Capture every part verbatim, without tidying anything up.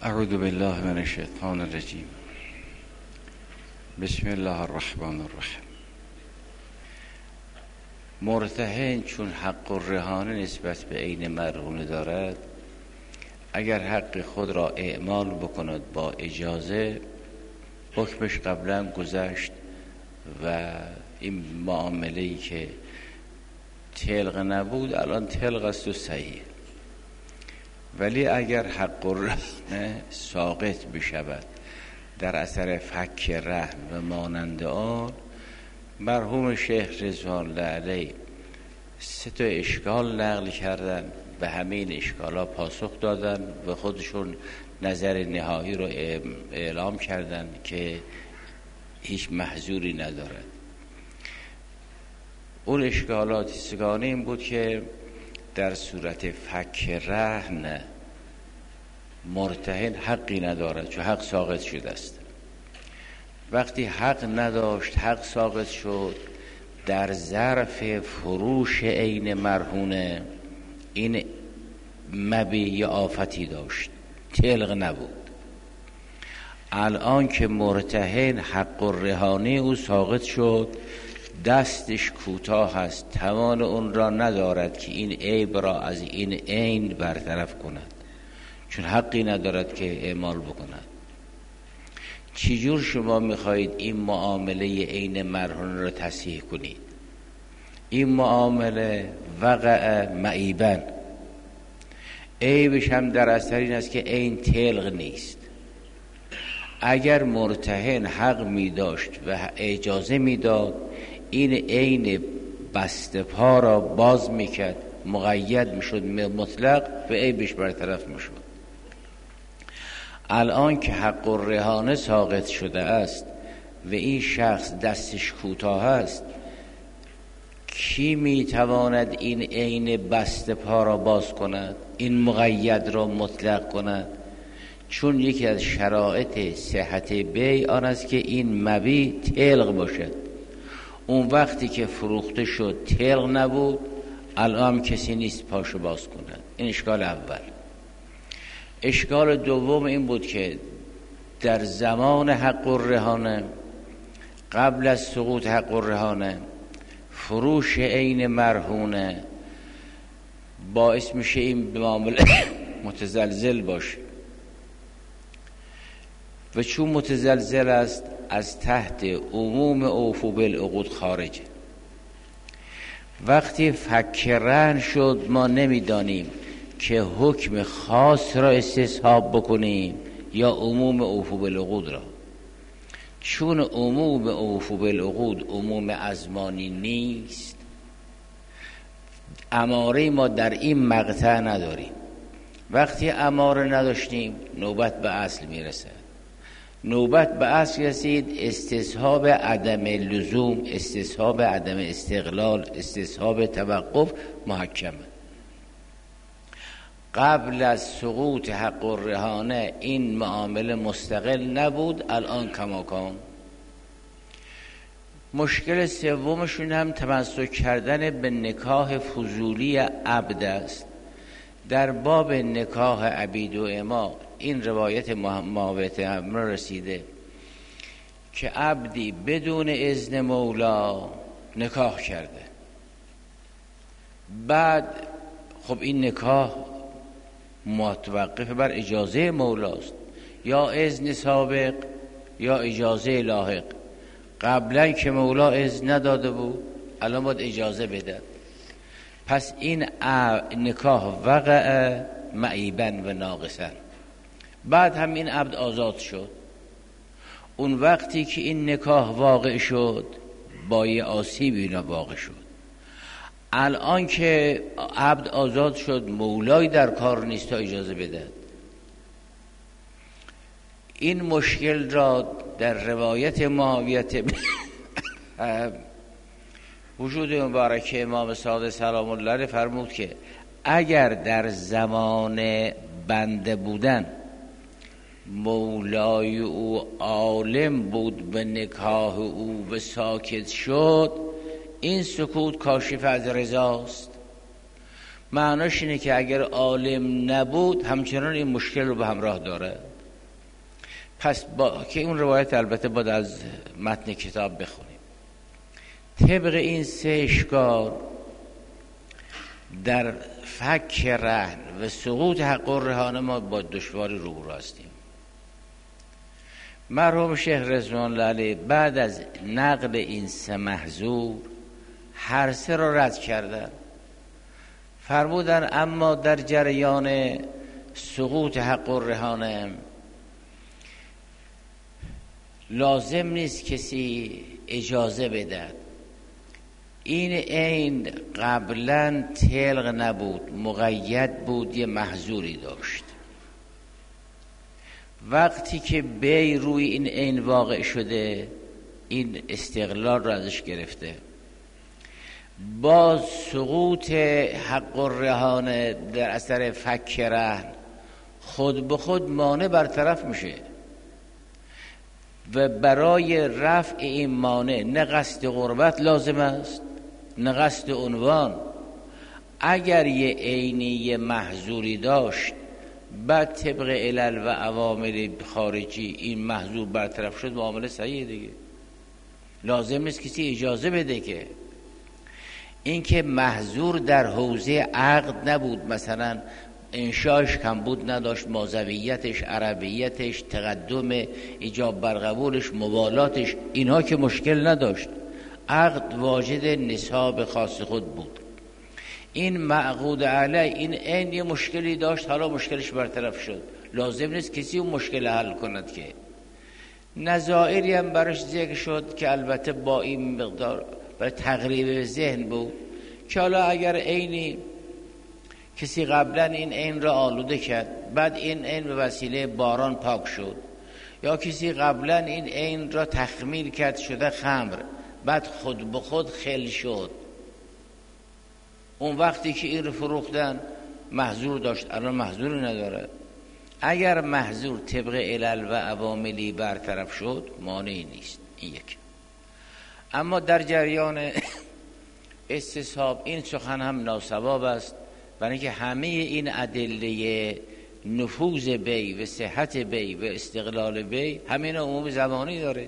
اعوذ بالله من الشیطان الرجیم. بسم الله الرحمن الرحیم. مرتهن چون حق الرهانه نسبت به عین مرهونه دارد، اگر حق خود را اعمال بکند با اجازه، حکمش قبلا گذشت و این معامله‌ای که تلق نبود الان تلق است و صحیح. ولی اگر حق الرهن ساقط بشود در اثر فک رهن و مانند آن، مرحوم شیخ رضوان الله علیه سه تا اشکال نقل کردن، به همه این اشکالا پاسخ دادن و خودشون نظر نهایی رو اعلام کردن که هیچ محظوری ندارد. اون اشکالات سگانه این بود که در صورت فک رهن مرتهن حقی ندارد، چون حق ساقط شده است. وقتی حق نداشت، حق ساقط شد، در ظرف فروش عین مرهونه این مبی یا آفتی داشت، تلق نبود. الان که مرتهن حق الرهانه او ساقط شد، دستش کوتاه است، توان اون را ندارد که این عیب را از این عین برطرف کند، چون حقی ندارد که اعمال بکند. چجور شما میخواهید این معامله عین مرهون را تصحیح کنید؟ این معامله وقع معیبن، عیبش هم در اثر این است که عین تلق نیست. اگر مرتهن حق میداشت و اجازه میداد، این عین بسته پا را باز میکرد، مقید میشد مطلق و عیبش برطرف میشد. الان که حق الرهانه ساقط شده است و این شخص دستش کوتاه است، کی میتواند این عین بسته پا را باز کند، این مقید را مطلق کند؟ چون یکی از شرایط صحت بیع آن است که این مبیع تلق باشد. اون وقتی که فروخته شد تلق نبود، الان کسی نیست پاشو باز کند. این اشکال اول. اشکال دوم این بود که در زمان حق الرهانه، قبل از سقوط حق الرهانه، فروش عین مرهونه باعث میشه این معامله متزلزل باشه و چون متزلزل است از تحت عموم اوفوا بالعقود خارجه. وقتی فک رهن شد، ما نمیدانیم که حکم خاص را استصحاب بکنیم یا عموم اوفوا بالعقود را. چون عموم اوفوا بالعقود عموم ازمانی نیست، اماره ما در این مقطع نداریم. وقتی اماره نداشتیم، نوبت به اصل میرسد. نوبت به اصل رسید، استصحاب عدم لزوم، استصحاب عدم استقلال، استصحاب توقف محکمه. قبل از سقوط حق الرهانه این معامله مستقل نبود، الان کماکان. مشکل سومشون هم تمسک کردن به نکاح فضولی عبد است. در باب نکاح عبید و اما این روایت معاویت امر رسیده که عبدی بدون اذن مولا نکاح کرده. بعد خب این نکاح متوقف بر اجازه مولاست، یا اذن سابق یا اجازه لاحق. قبلا که مولا اذن نداده بود، الان باید اجازه بده. پس این نکاح وقع معیبن و ناقصن. بعد هم این عبد آزاد شد. اون وقتی که این نکاح واقع شد، با یه آسیب اینا واقع شد. الان که عبد آزاد شد، مولای در کار نیست تا اجازه بده. این مشکل را در روایت معاویت وجود مبارک امام صادق سلام الله علیه فرمود که اگر در زمان بنده بودن مولای او عالم بود به نکاح او و ساکت شد، این سکوت کاشف از رضاست. معناش اینه که اگر عالم نبود همچنان این مشکل رو به همراه داره. پس با که اون روایت البته باید از متن کتاب بخونیم. طبق این سه اشکال در فک رهن و سقوط حق الرهانه ما با دشواری روبرو هستیم. مرحوم شیخ رضوان الله علیه بعد از نقل این سه محذور هر سه را رد کردن، فرمودن اما در جریان سقوط حق الرهانه لازم نیست کسی اجازه بدهد. این عین قبلا طلق نبود، مقید بود، یه محظوری داشت. وقتی که بی روی این عین واقع شده این استقلال را ازش گرفته. با سقوط حق الرهانه در اثر فک رهن خود به خود مانع برطرف میشه و برای رفع این مانع نه قصد قربت لازم است نه قصد عنوان. اگر یه عینی یه محظوری داشت بعد طبق علل و عوامل خارجی این محظور برطرف شد، معامله صحیحه دیگه، لازم نیست کسی اجازه بده. که این که محظور در حوزه عقد نبود، مثلا انشاش کمبود نداشت، مازویتش، عربیتش، تقدم ایجاب برقبولش، موالاتش، اینها که مشکل نداشت، عقد واجد نصاب خاص خود بود. این معقود علیه این عین یه مشکلی داشت، حالا مشکلش برطرف شد، لازم نیست کسی اون مشکل حل کند. که نظائری هم برش ذکر شد که البته با این مقدار برای تقریب ذهن بود که حالا اگر عینی کسی قبلا این عین را آلوده کرد، بعد این عین به وسیله باران پاک شد، یا کسی قبلا این عین را تخمیر کرد شده خمر، بعد خود به خود خل شد، اون وقتی که این رو فروختن محظور داشت، الان محظوری نداره. اگر محظور طبق علل و عواملی برطرف شد مانعی نیست. این یک. اما در جریان استصحاب این سخن هم ناصواب است، برای اینکه همه این ادله نفوذ بی و صحت بی و استقلال بی همین عموم زمانی داره.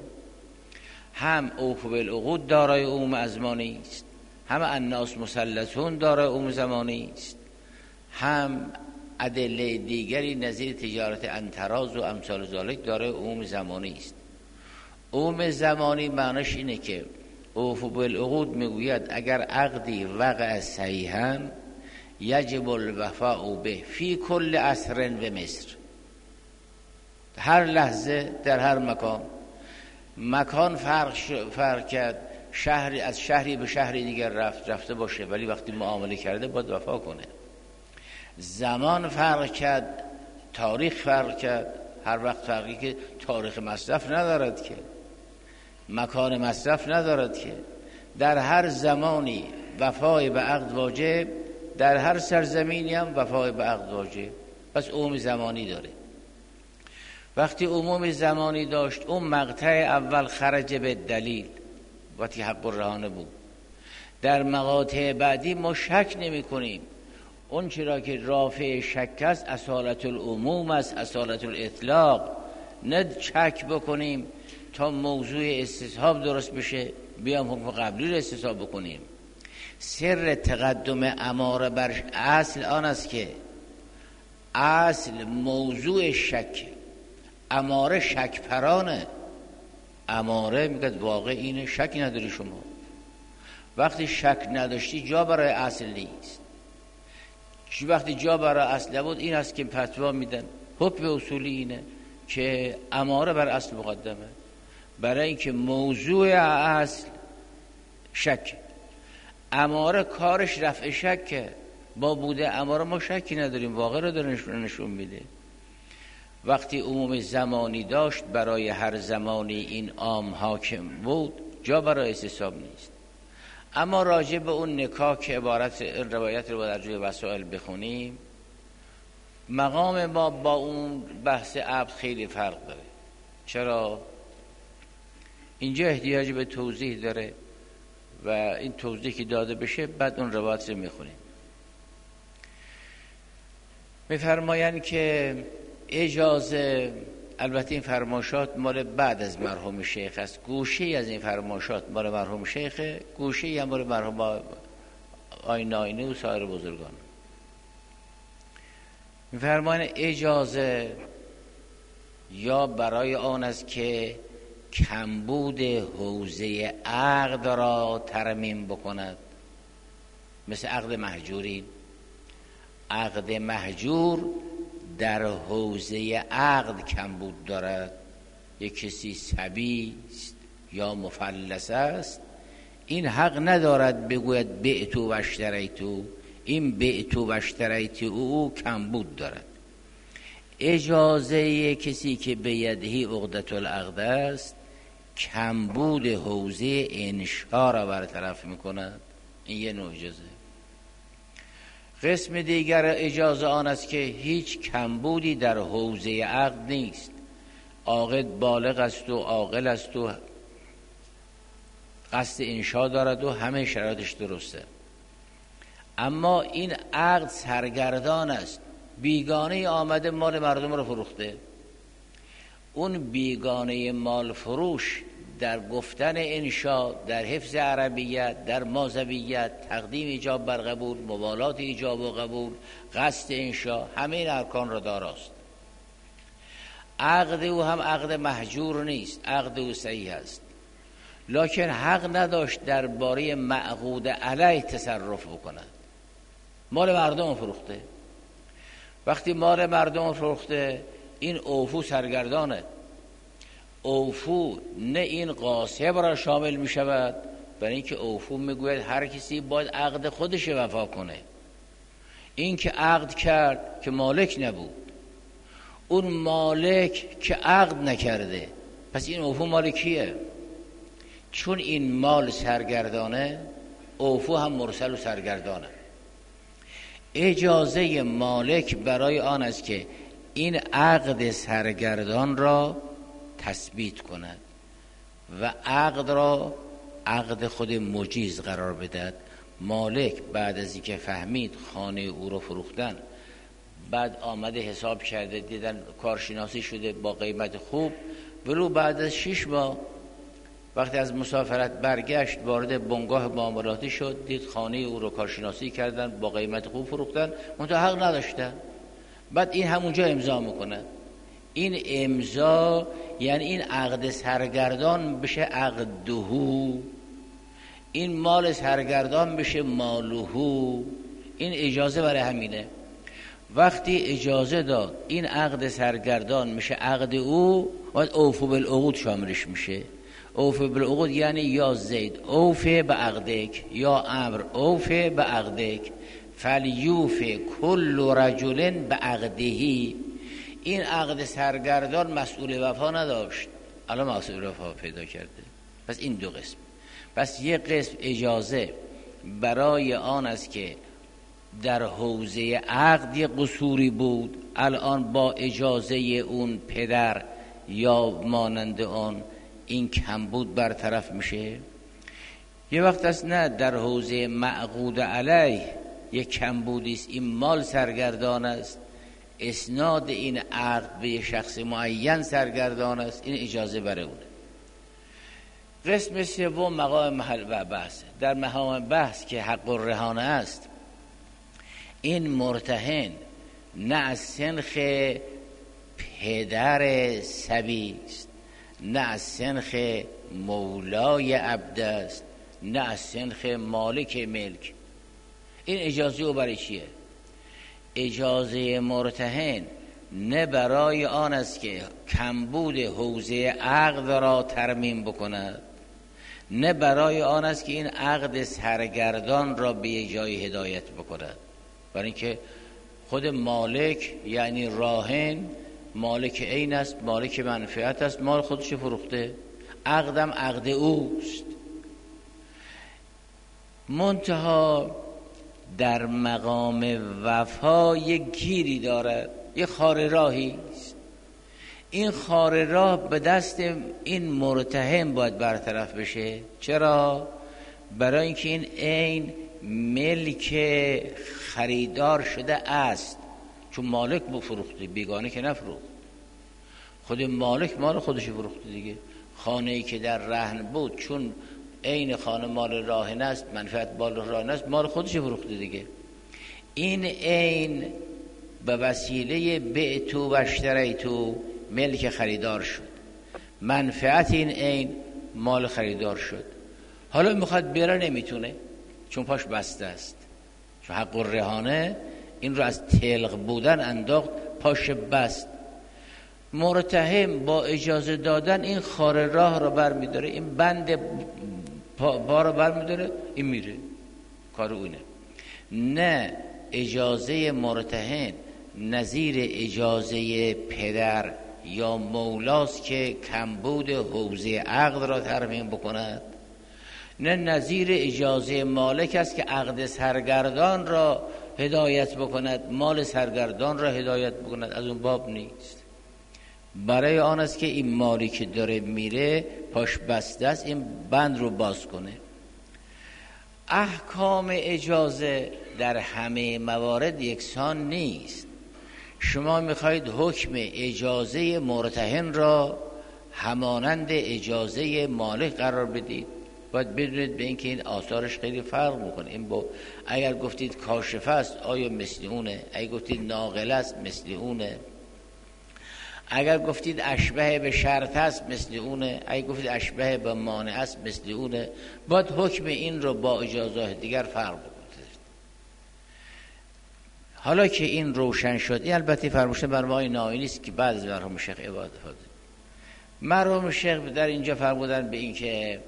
هم اوفو بالعقود دارای عموم ازمانی است، هم الناس مسلطون دارای عموم زمانی است، هم ادله دیگری نظیر تجارت انتراز و امثال ذالک دارای عموم زمانی است. عموم زمانی معناش اینه که اوفو بالعقود میگوید اگر عقدی وقع صحیحاً یجب الوفاء به فی کل عصر و مصر، هر لحظه در هر مکان. مکان فرق, فرق کرد، شهری از شهری به شهری دیگر رفت رفته باشه ولی وقتی معامله کرده باید وفا کنه. زمان فرق کرد، تاریخ فرق کرد، هر وقت فرقی که تاریخ مصرف ندارد که، مکان مصرف ندارد که، در هر زمانی وفای به عقد واجب، در هر سرزمینی هم وفای به عقد واجب. پس عموم زمانی داره. وقتی عموم زمانی داشت اون مقطع اول خرج به دلیل وقتی حق الرهانه بود. در مقاطع بعدی ما شک نمی کنیم، اون چرا که رافع شک است اصالت العموم است، اصالت الاطلاق. نه شک بکنیم تا موضوع استصحاب درست بشه بیام حکم قبلی رو استصحاب بکنیم. سر تقدم اماره بر اصل آن است که اصل موضوع شک، اماره شک پرانه. اماره میگه واقع اینه، شکی نداری شما. وقتی شک نداشتی جا برای اصل نیست. وقتی جا برای اصل بود این است که فتوا میدن. حکم اصولی اینه که اماره بر اصل مقدمه، برای اینکه موضوع اصل شک. اماره کارش رفع شکه، با بوده اماره ما شکی نداریم، واقع رو داره نشون میده. وقتی عموم زمانی داشت برای هر زمانی این عام حاکم بود، جا برای استصحاب نیست. اما راجع به اون نکاح که عبارت روایت رو در جای وسائل بخونیم، مقام ما با اون بحث عبد خیلی فرق داره. چرا؟ اینجا احتیاج به توضیح داره و این توضیح که داده بشه بعد اون روایت رو میخونیم. میفرمایند که اجازه البته این فرمایشات مال بعد از مرحوم شیخ است، گوشه از این فرمایشات مال مرحوم شیخ، گوشه هم مال مرحوم آیین آینی و سایر بزرگان. می‌فرمایند اجازه یا برای آن است که کمبود حوزه عقد را ترمیم بکند، مثل عقد محجورین. عقد محجور در حوزه عقد کمبود دارد. یک کسی صبی است یا مفلس است، این حق ندارد بگوید بعتو و اشتریتو. این بعتو و اشتریتو او کمبود دارد. اجازه کسی که به یدهی عقدة العقد است کمبود حوزه انشا را برطرف میکند. این یه نوع اجازه. قسم دیگر اجازه آن است که هیچ کمبودی در حوزه عقد نیست، عاقد بالغ است و عاقل است و قصد انشا دارد و همه شرایطش درسته، اما این عقد سرگردان است. بیگانه آمده مال مردم رو فروخته. اون بیگانه مال فروش در گفتن انشا، در حفظ عربیت، در مازویت، تقدیم ایجاب بر قبول، موالات ایجاب و قبول، قصد انشا، همه این ارکان را داراست. عقد او هم عقد محجور نیست، عقد او صحیح است، لکن حق نداشت درباره معقود علیه تصرف بکند. مال مردم فروخته. وقتی مال مردم فروخته، این اوفو سرگردانه. اوفو نه این قاسب را شامل می شود، برای اینکه اوفو میگوید هر کسی باید عقد خودش وفا کنه. این که عقد کرد که مالک نبود، اون مالک که عقد نکرده، پس این اوفو مال کیه؟ چون این مال سرگردانه، اوفو هم مرسل و سرگردانه. اجازه مالک برای آن است که این عقد سرگردان را تثبیت کند و عقد را عقد خود مجیز قرار بدهد. مالک بعد از اینکه فهمید خانه او رو فروختن، بعد آمده حساب کرده، دیدن کارشناسی شده با قیمت خوب، ولو بعد از شش ماه وقتی از مسافرت برگشت وارد بنگاه معاملاتی شد، دید خانه او رو کارشناسی کردن با قیمت خوب فروختن، منتها حق نداشتن. بعد این همونجا امضا میکنه. این امضا یعنی این عقد سرگردان بشه عقدهو، این مال سرگردان بشه مالهو. این اجازه برای همینه. وقتی اجازه داد این عقد سرگردان میشه عقد او، باید اوفو بالعقود شاملش میشه. اوفه بالعقود یعنی یا زید اوفه به عقدک، یا امر اوفه به عقدک، فلیوفه کل رجل به عقدهی. این عقد سرگردان مسئول وفا نداشت، الان مسئول وفا پیدا کرده. پس این دو قسم. پس یک قسم اجازه برای آن است که در حوزه عقد یک قصوری بود، الان با اجازه اون پدر یا مانند آن این کمبود برطرف میشه. یه وقت است نه، در حوزه معقود علیه یک کمبودی است، این مال سرگردان است، اسناد این عقد به شخص معین سرگردان است، این اجازه برای اونه. قسم سوم مقام محل و بحث. در مقام بحث که حق الرهانه است، این مرتهن نه از سنخ پدر صبی است، نه از سنخ مولای عبد است، نه از سنخ مالک ملک. این اجازه او برای چیه؟ اجازه مرتهن نه برای آن است که کمبود حوزه عقد را ترمیم بکند، نه برای آن است که این عقد سرگردان را به یک جای هدایت بکند. برای اینکه خود مالک یعنی راهن مالک عین است، مالک منفعت است، مال خودش فروخته، عقدم عقد اوست. منتها در مقام وفا یک گیری دارد، یک خار راهی است. این خار راه به دست این مرتهن باید برطرف بشه. چرا؟ برای اینکه این عین ملک خریدار شده است، چون مالک بفروخته، بیگانه که نفروخت. خود مالک مال خودش فروخته دیگه. خانه‌ای که در رهن بود چون عین خانه مال راهن است، منفعت مال راهن است، مال خودش فروخته دیگه. این عین به وسیله بعتو و اشتریتو ملک خریدار شد، منفعت این عین مال خریدار شد. حالا میخواد بره نمیتونه چون پاش بسته است، چون حق الرهانه این رو از تلق بودن انداخت، پاش بست. مرتهن با اجازه دادن این خار راه رو بر میداره، این بند پا, پا رو بر میداره، این میره، کار اونه. نه اجازه مرتهن نظیر اجازه پدر یا مولاست که کمبود حوزه عقد را ترمیم بکند، نه نظیر اجازه مالک است که عقد سرگردان را هدایت بکند، مال سرگردان را هدایت بکند، از اون باب نیست. برای آن است که این مالی که داره میره پاش بسته است، این بند رو باز کنه. احکام اجازه در همه موارد یکسان نیست. شما میخواید حکم اجازه مرتهن را همانند اجازه مالک قرار بدید، باید بدونید به اینکه این آثارش خیلی فرق میکنه. این با اگر گفتید کاشفه است آیا مثل اونه؟ اگر گفتید ناقل است مثل اونه؟ اگر گفتید اشبه به شرط است مثل اونه؟ اگر گفتید اشبه به مانع است مثل اونه؟ باید حکم این رو با اجازات دیگر فرق بکنید. حالا که این روشن شد، این البته فرموشته مرمای نایی نیست که بعد از مرحوم شیخ عبادت داد. مرحوم شیخ در اینجا فرمودن به این که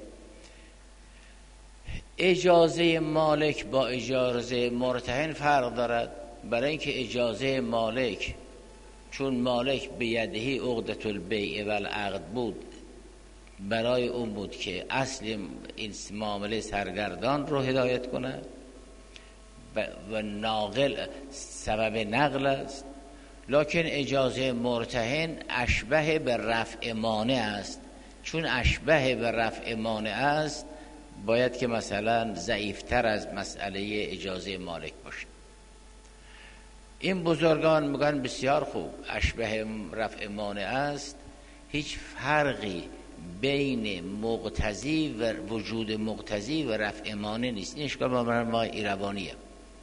اجازه مالک با اجازه مرتهن فرق دارد، برای اینکه اجازه مالک چون مالک به یدهی عقدة البیع و العقد بود، برای اون بود که اصل این معامله سرگردان رو هدایت کنه و ناقل سبب نقل است. لکن اجازه مرتهن اشبه به رفع مانع است، چون اشبه به رفع مانع است باید که مثلا ضعیفتر از مسئله اجازه مالک باشه. این بزرگان میگن بسیار خوب، اشبه رفع مانع است، هیچ فرقی بین مقتضی و وجود مقتضی و رفع مانع نیست. این اشکال با مرحوم ایروانیه.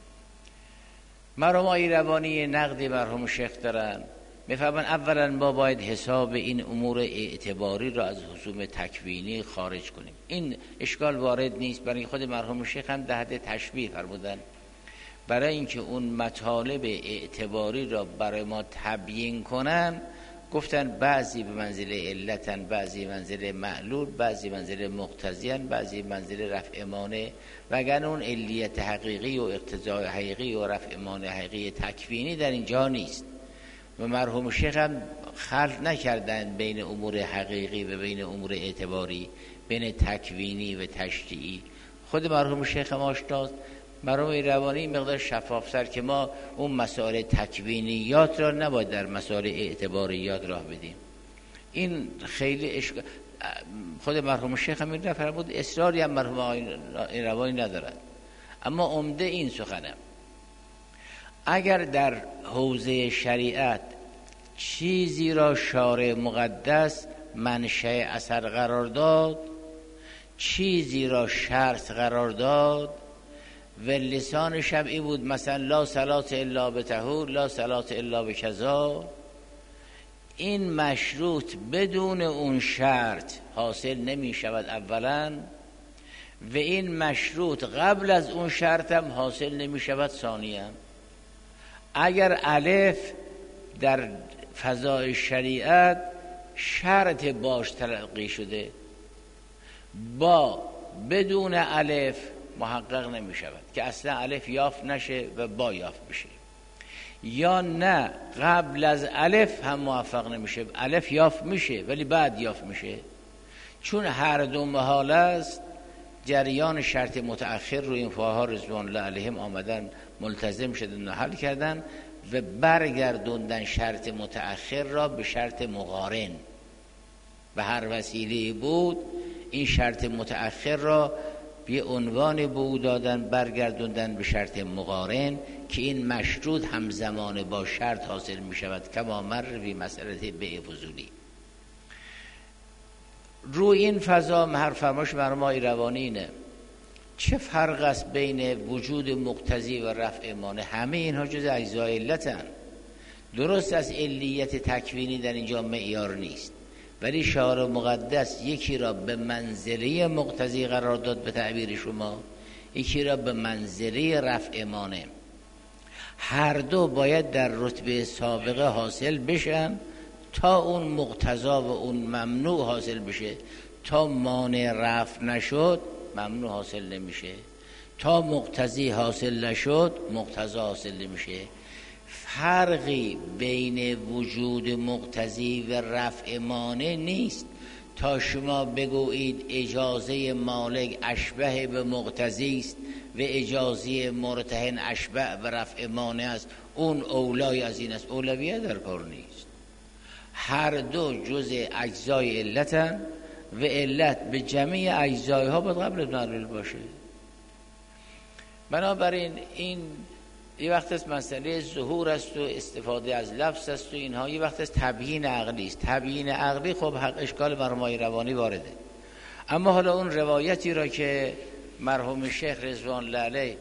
مرحوم ایروانی نقدی مرحوم شیخ دارن، میفهمن اولا ما باید حساب این امور اعتباری را از حسوم تکوینی خارج کنیم. این اشکال وارد نیست، برای خود مرحوم شیخ هم ده حد تشبیه فرمودن. برای اینکه اون مطالب اعتباری را برای ما تبیین کنن گفتن بعضی به منزله علتن، بعضی منزله معلول، بعضی منزله مقتضیان، بعضی منزله رفع مانع، وگرنه اون علیت حقیقی و اقتضای حقیقی و رفع مانع حقیقی تکوینی در اینجا نیست. و مرحوم شیخ هم خلط نکردن بین امور حقیقی و بین امور اعتباری، بین تکوینی و تشریعی. خود مرحوم شیخ هم آشناست. مرحوم ایروانی مقدار شفافتر که ما اون مسائل تکوینیات را نباید در مسائل اعتباریات راه بدیم. این خیلی اشکال. خود مرحوم شیخ هم این را فرمود، اصراری هم مرحوم ایروانی ندارد، اما عمده این سخنه اگر در حوزه شریعت چیزی را شارع مقدس منشأ اثر قرار داد، چیزی را شرط قرار داد و لسان شبعی بود، مثلا لا صلات الا بطهور، لا صلات الا بکذا، این مشروط بدون اون شرط حاصل نمی شود اولا، و این مشروط قبل از اون شرط هم حاصل نمی شود ثانیا. اگر الف در فضای شریعت شرط باش تلقی شده، با بدون الف محقق نمی شود که اصلا الف یافت نشه و با یافت بشه، یا نه قبل از الف هم موفق نمیشه، الف یافت میشه ولی بعد یافت میشه. چون هر دو محال است، جریان شرط متأخر رو این فقها رضوان الله علیهم آمدن ملتزم شدن و حل کردن و برگردوندن شرط متأخر را به شرط مقارن. به هر وسیله بود این شرط متأخر را به عنوان به او دادن، برگردوندن به شرط مقارن که این مشروط همزمان با شرط حاصل می شود، کما مر بی مسئله بیع فضولی. رو این فضا هر فرماش مرمای روانی اینه چه فرق است بین وجود مقتضی و رفع مانع؟ همه اینها جز اجزای علتن. درست از علیت تکوینی در اینجا معیار نیست، ولی شعار مقدس یکی را به منزله مقتضی قرار داد به تعبیر شما، یکی را به منزله رفع مانع. هر دو باید در رتبه سابقه حاصل بشن تا اون مقتضا و اون ممنوع حاصل بشه. تا مانع رفع نشد ممنوع حاصل نمیشه، تا مقتضی حاصل نشد مقتضا حاصل نمیشه. فرقی بین وجود مقتضی و رفع مانع نیست. تا شما بگویید اجازه مالک اشبه به مقتضی است و اجازه مرتهن اشبه و رفع مانع است، اون اولای از این است، اولویت در کار نیست. هر دو جز اجزای علتن و علت به جمعی اجزای ها باید قبل معلول باشه. بنابراین این یه وقت از مسئله ظهور است و استفاده از لفظ است و اینها، یه وقت از تبیین عقلی است. تبیین عقلی خب حق اشکال مرمای روانی وارده. اما حالا اون روایتی را که مرحوم شیخ رضوان الله علیه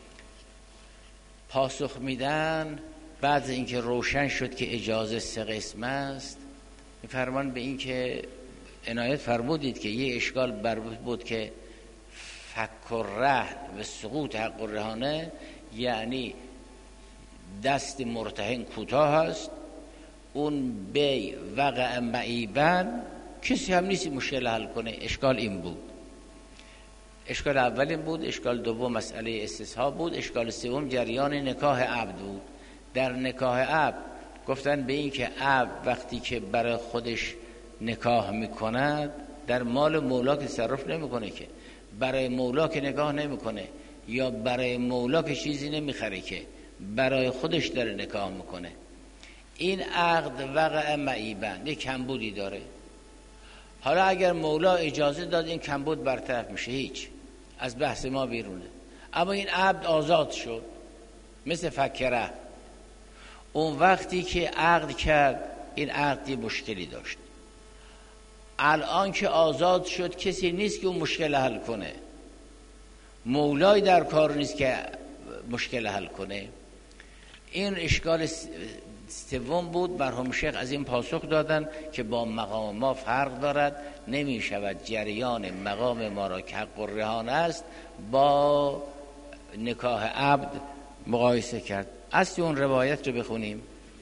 پاسخ میدن بعد اینکه روشن شد که اجازه سه قسم است، فرمان به این که عنایت فرمودید که یه اشکال بربود بود که فک الرهن و سقوط حق الرهانه، یعنی دست مرتهن کوتاه است، اون بی وقع معیبن کسی هم نیست مشکل حل کنه. اشکال این بود. اشکال اول این بود. اشکال دوم مسئله استصحاب بود. اشکال سوم جریان نکاح عبد بود. در نکاح عبد گفتن به این که عبد وقتی که برای خودش نکاح میکند در مال مولا که تصرف نمیکنه، که برای مولا که نکاح نمیکنه یا برای مولا که چیزی نمیخره، که برای خودش داره نکاح میکنه. این عقد وقع معیبن یک کمبودی داره. حالا اگر مولا اجازه داد این کمبود برطرف میشه، هیچ، از بحث ما بیرونه. اما این عبد آزاد شد مثل فکره، اون وقتی که عقد کرد این عقدی مشکلی داشت. الان که آزاد شد کسی نیست که اون مشکل حل کنه، مولای در کار نیست که مشکل حل کنه. این اشکال سوم بود. مرحوم شیخ از این پاسخ دادن که با مقام ما فرق دارد، نمی شود جریان مقام ما را که حق الرهان است با نکاح عبد مقایسه کرد. اصل اون روایت رو بخونیم.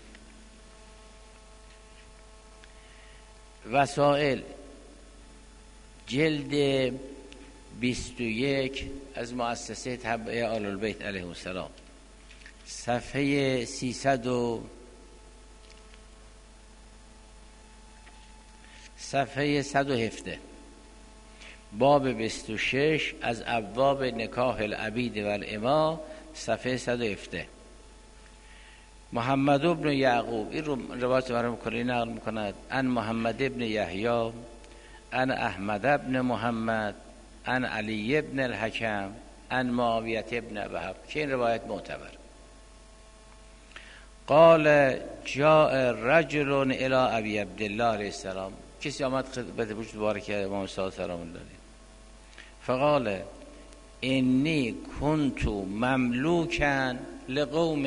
وسائل جلد بیست و یک از مؤسسه تبع آل البیت علیه السلام، صفحه سیصد و صفحه صد و هفده، باب بیست و شش از ابواب نکاح العبید و الاماء، صفحه صد و هفده. محمد ابن یعقوب این رو روایت مرحوم کلی نقل میکند. ان محمد ابن یحیی ان احمد ابن محمد ان علی ابن الحکم ان معاویه ابن وهب، که این روایت معتبر. قال جاء رجل الى ابی عبدالله علیه السلام، کسی آمد خدمت وجود بارک امام صادق سلام الله علیه، فقال انی کنت مملوکا لقوم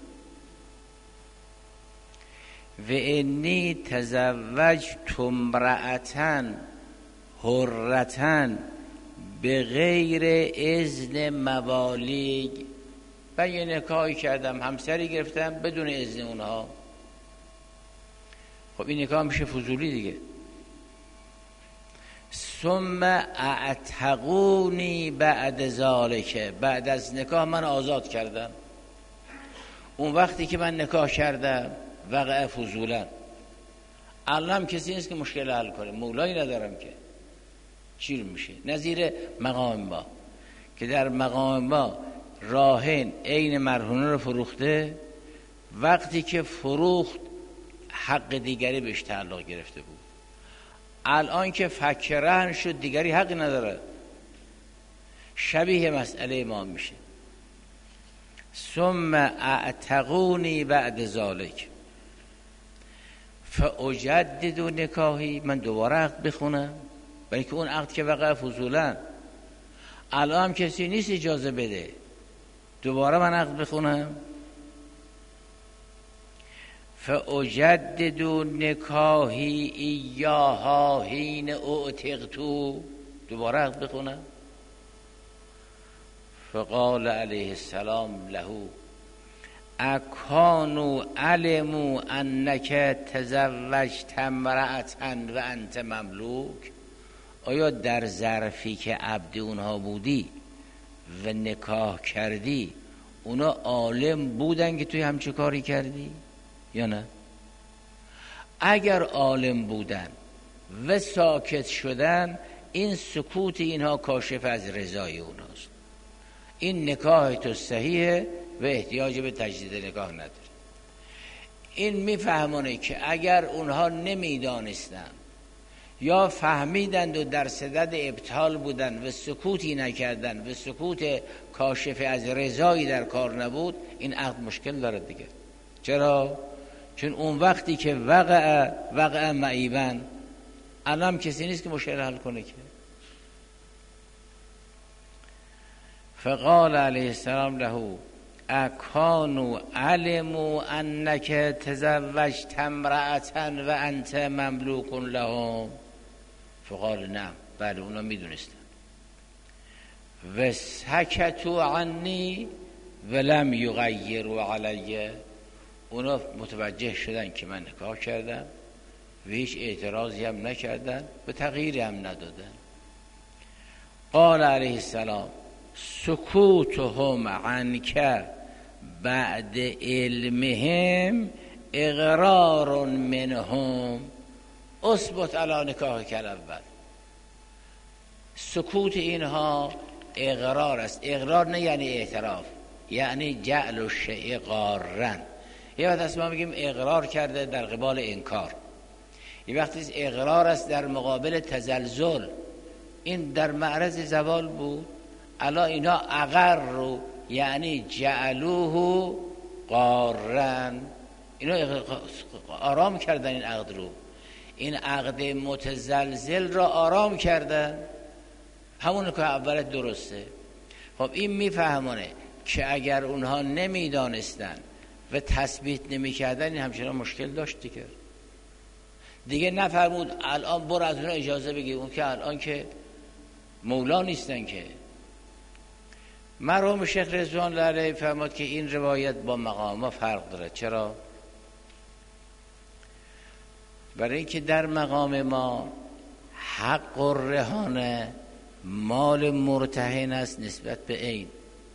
و انی تزوجت امرأة حرة بغیر اذن موالیگ. من یه نکاحی کردم، همسری گرفتم بدون اذن اونها. خب این نکاح میشه فضولی دیگه. ثم اعتقونی بعد ذالک، بعد از نکاح من آزاد کردم. اون وقتی که من نکاح کردم وقع فضولا. الان کسی نیست که مشکل حل کنه، مولایی ندارم که چیر میشه. نظیر مقام ما که در مقام ما راهن عین مرهونه رو فروخته، وقتی که فروخت حق دیگری بهش تعلق گرفته بود. الان که فک رهن شد دیگری حقی نداره، شبیه مسئله ما میشه. ثم اعتقونی بعد ذالک فاجدد نکاحی، من دوباره عقد بخونم برای که اون عقد که وقع فضولا. الان هم کسی نیست اجازه بده دوباره من عقد بخونم. فاجدد نکاحی ایاها حین اعتقتو، دوباره عقد بخونم. فقال علیه السلام له اکانوا علموا انک تزوجت امرأة و انت مملوک، آیا در ظرفی که عبد اونها بودی و نکاح کردی اونا عالم بودن که توی همچه کاری کردی یا نه؟ اگر عالم بودن و ساکت شدن، این سکوت اینها کاشف از رضای اوناست. این نکاح تو صحیحه و احتیاج به تجدید نکاح نداره. این میفهمونه که اگر اونها نمیدانستن یا فهمیدند و در صدد ابطال بودن و سکوتی نکردن و سکوت کاشف از رضایی در کار نبود، این عقد مشکل دارد دیگه. چرا؟ چون اون وقتی که وقع وقع معیبن، الان کسی نیست که مشکل حل کنه که. فقال علیه السلام له اکانوا علموا انک تزوجت امرأة و انت مملوک لهم. فقال نعم، بله اونا میدونستن. و سکتوا عنی ولم یغیروا علی، اونا متوجه شدن که من نکاح کردم و هیچ اعتراضی هم نکردن، به تغییری هم ندادن. قال علیه السلام سکوتهم عنک بعد علمهم اقرار منهم اثبت علی نکاح کل اول. سکوت اینها اقرار است. اقرار نه یعنی اعتراف، یعنی جعل الشیء قارن. یه وقت است ما میگیم اقرار کرده در قبال انکار، یه وقت اقرار است در مقابل تزلزل. این در معرض زوال بود، الا اینا اقر رو یعنی جعلوه قارن، اینا آرام کردن این عقد رو، این عقد متزلزل را آرام کردن. همون که اول درسته. خب این میفهمونه که اگر اونها نمیدانستن و تثبیت نمیکردن، این همچنان مشکل داشت دیگه. دیگه نفرمود الان برو از اونها اجازه بگی، اون که الان که مولا نیستن که. مرحوم شیخ رضوان الله علیه فرمود که این روایت با مقام فرق داره. چرا؟ برای اینکه در مقام ما حق الرهانه مال مرتهن است نسبت به عین.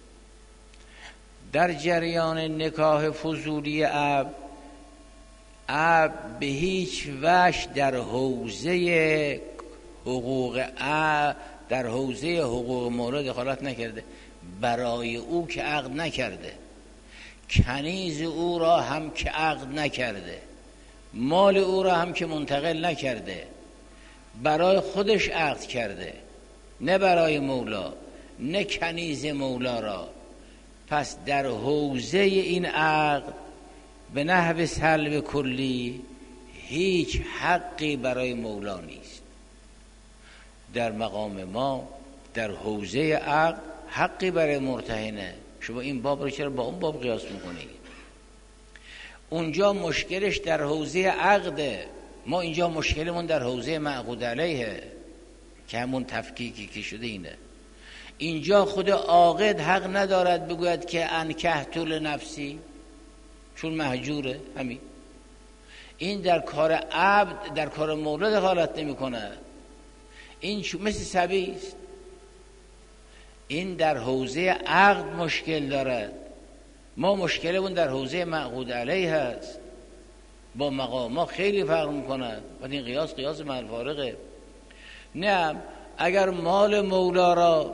در جریان نکاح فضولی عبد، عبد به هیچ وجه در حوزه حقوق عبد، در حوزه حقوق مولا دخالت نکرده. برای او که عقد نکرده، کنیز او را هم که عقد نکرده، مال او را هم که منتقل نکرده، برای خودش عقد کرده، نه برای مولا، نه کنیز مولا را. پس در حوزه این عقد به نحو سلب کلی هیچ حقی برای مولا نیست. در مقام ما در حوزه عقد حقی برای مرتهنه. شما این باب رو چرا با اون باب قیاس میکنید؟ اونجا مشکلش در حوزه عقده، ما اینجا مشکلمون در حوزه معقود علیه که همون تفکیکی که شده اینه. اینجا خود عاقد حق ندارد بگوید که انکحت لنفسی، چون مهجوره. همین این در کار عبد، در کار مولا دخالت نمی کنه. این مثل صبی است. این در حوزه عقد مشکل دارد. ما مشکلمون در حوزه معقود علیه هست. با مقام ما خیلی فرق میکنه و این قیاس قیاس محل فارقه. نه اگر مال مولا را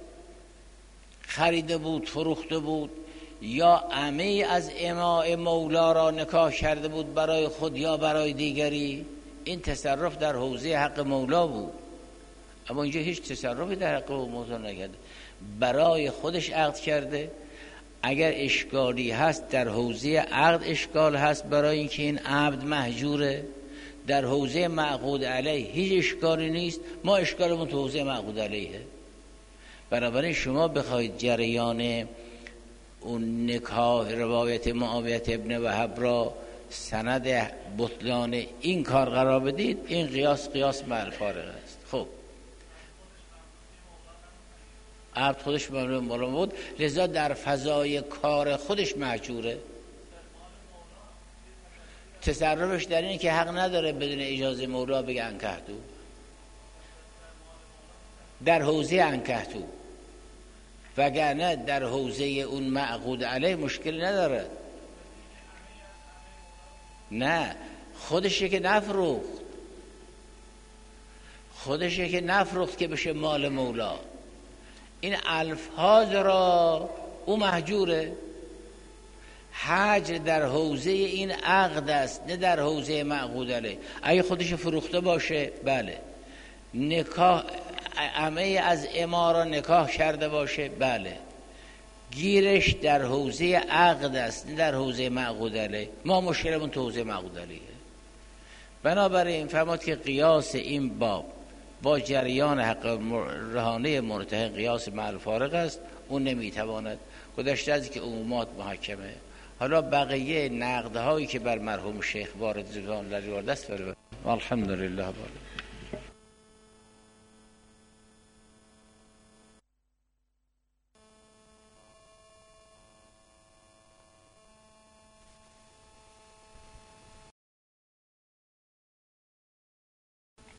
خریده بود، فروخته بود، یا عمی از اماء مولا را نکاح کرده بود برای خود یا برای دیگری، این تصرف در حوزه حق مولا بود. اما اینجا هیچ تصرفی در حق مولا نکرده، برای خودش عقد کرده. اگر اشکالی هست در حوزه عقد اشکال هست، برای اینکه این عبد مهجوره، در حوزه معقود علیه هیچ اشکالی نیست، ما اشکالمون تو حوزه معقود علیه. بنابراین شما بخواید جریان اون نکاح روایت معاویه ابن وهب را سند بطلان این کار قرار بدید، این قیاس قیاس مع الفارق است. خب عبد خودش ممنون مولا بود، لذا در فضای کار خودش محجوره. تصرفش در اینه که حق نداره بدون اجازه مولا بگه انکحتو، در حوزه انکحتو، وگرنه در حوزه اون معقود علیه مشکل نداره. نه خودشه که نفروخت، خودشه که نفروخت که بشه مال مولا. این الفاظ را او محجوره. حجر در حوزه این عقد است، نه در حوزه معقود علیه. اگه خودش فروخته باشه بله، نکاح عمه از امارا نکاح کرده باشه بله، گیرش در حوزه عقد است نه در حوزه معقود علیه. ما مشکلمون تو حوزه معقود علیه. بنابراین فرمود که قیاس این باب با جریان حق رهانه مرتهن قیاس مع الفارق است، اون نمیتواند. گذشته از که عمومات محکمه. حالا بقیه نقدهایی که بر مرحوم شیخ وارد زبان لری وارد است، الحمدلله.